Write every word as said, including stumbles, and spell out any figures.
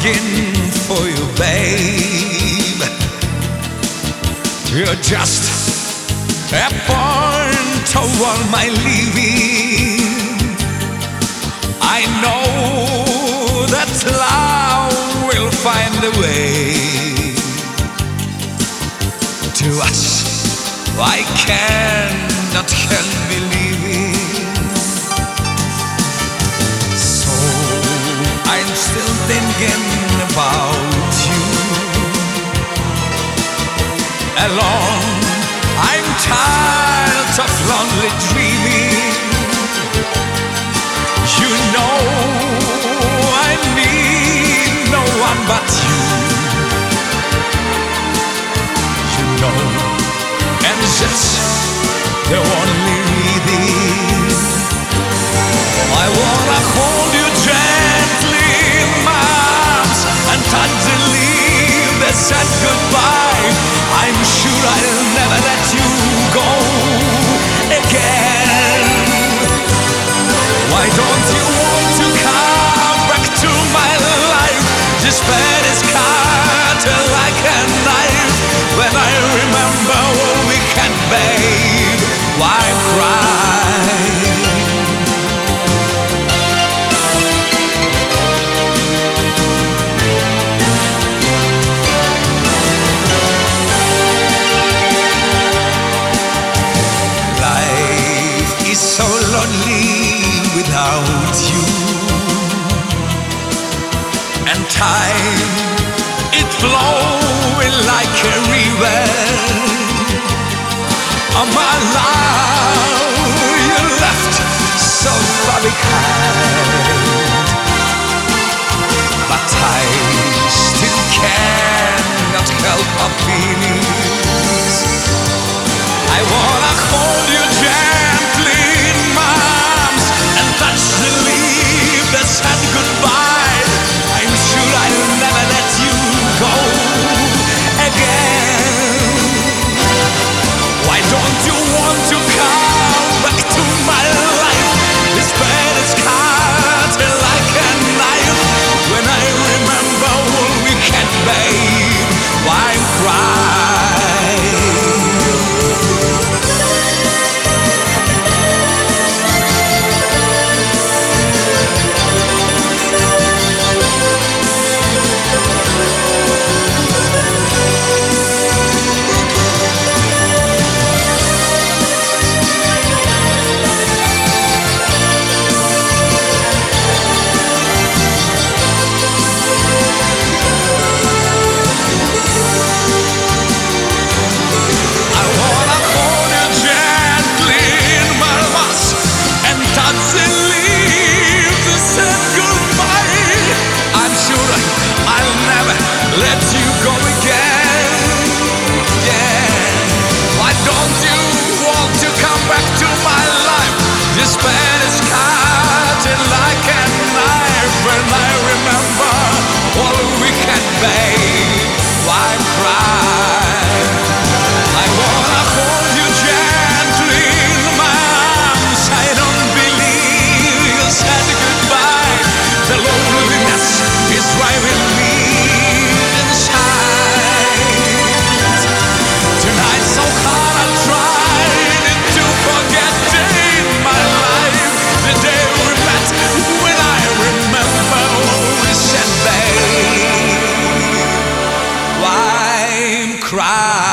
longing for you, babe. You're just a point toward my leaving. I know that love will find a way to us. I cannot help believing. So I'm still thinking about you. Alone, I'm tired of lonely dreaming. You know I need no one but you. You know, and that's the only reason. I wanna hold you gently in my arms and touch the leaf that said goodbye. I'm sure I'll never let you go again. Why don't you want to come back to my life? This bed is cut like a knife. When I remember what we can, babe, why cry? Life is so lonely without you, and time, it flowing like a river. Oh my love, you left so far behind, but I still cannot help my feelings. I wanna hold you gently in my arms and touch the leaf that said goodbye. I'm sure I'll never let you go again. Why don't you want to come back to my life? This bed is cut like a knife. When I remember what we can, babe, why cry? Let you go again, yeah. Why don't you want to come back to my life? This bed is cut like a knife. When I remember all we can, babe, why cry? I wanna hold you gently in my arms. I don't believe you said goodbye. The loneliness is driving me. Cry.